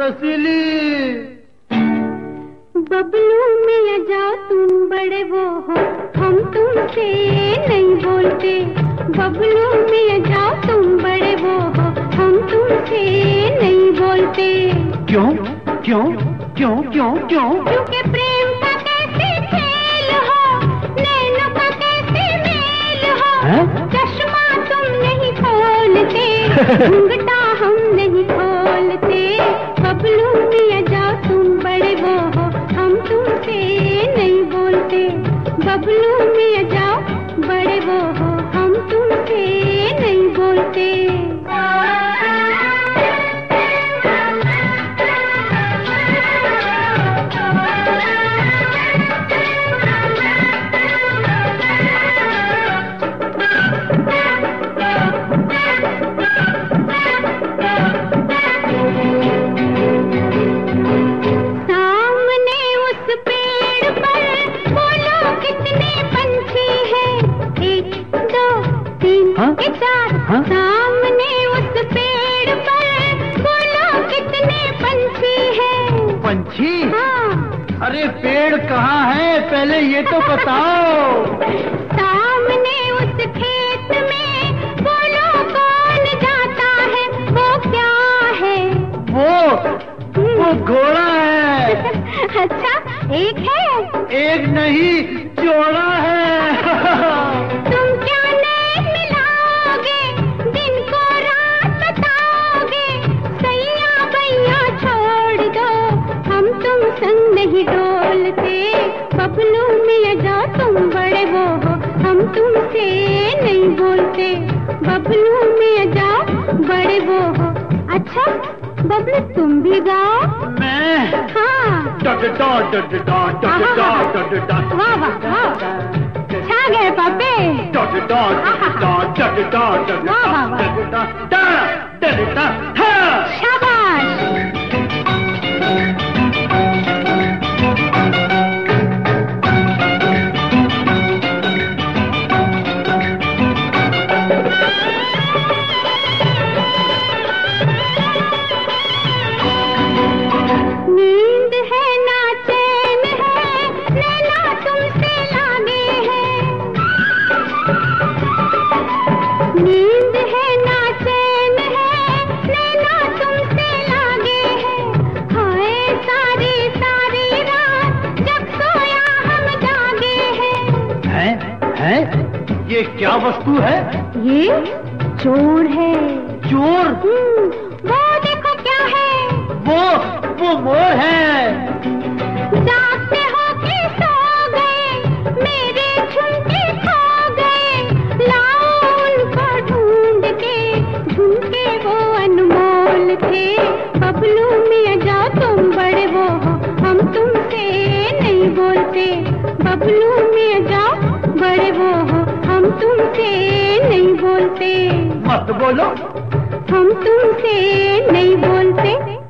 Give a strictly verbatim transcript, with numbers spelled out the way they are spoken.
रसीली। बबलू मियां जाओ तुम बड़े वो हो, हम तुमसे नहीं बोलते। बबलू मियां जाओ तुम बड़े वो हो, हम तुमसे नहीं बोलते। क्यों क्यों क्यों क्यों क्यों? क्योंकि प्रेम का कैसे खेल हो, नैनों का कैसे मेल हो। चश्मा तुम नहीं खोलते, घूंघटा हम नहीं खोलते। बबलू मियां जाओ तुम बड़े वो हो, हम तुमसे नहीं बोलते। बबलू मियां जाओ बड़े वो हो, हम तुमसे नहीं बोलते। हाँ? सामने उस पेड़ पर बोलो कितने पंछी हैं? पंछी? हाँ। अरे पेड़ कहाँ है, पहले ये तो बताओ। सामने उस खेत में बोलो कौन जाता है, वो क्या है? वो वो घोड़ा है। अच्छा, एक है? एक नहीं, जोड़ा है। तुम क्या नेक मिलाओगे, दिन को रात बताओगे। सैया भैया छोड़ दो, हम तुम संग नहीं डोलते। बबलू मियां जाओ तुम बड़े वो हो, हम तुमसे नहीं बोलते। बबलू मियां जाओ बड़े वो हो। अच्छा बबलू तुम भी गाओ। मैं? हाँ। डड डा डड डा डड डा डड डा। वाह वाह वाह, छा गए पापे। डड डा डड डा डड डा डड डा डड डा डड डा। शाबाश। नींद है ना चैन है, नैना तुमसे लागे हैं। नींद है ना चैन है, नैना तुमसे लागे हैं। हाय सारी सारी रात जब सोया हम जागे हैं। हैं? हैं? ये क्या वस्तु है? ये चोर है। चोर? हम्म, वो देखो क्या है। वो वो मोर है। जागते हो के सो गए, मेरे झुमके खो गए। लाओ उनको ढूंढ के, झुमके वो अनमोल थे। बबलू मियां जाओ तुम बड़े वो हो, हम तुमसे नहीं बोलते। बबलू मियां जाओ बड़े वो हो, हम तुमसे नहीं बोलते। मत बोलो। हम तुमसे नहीं बोलते।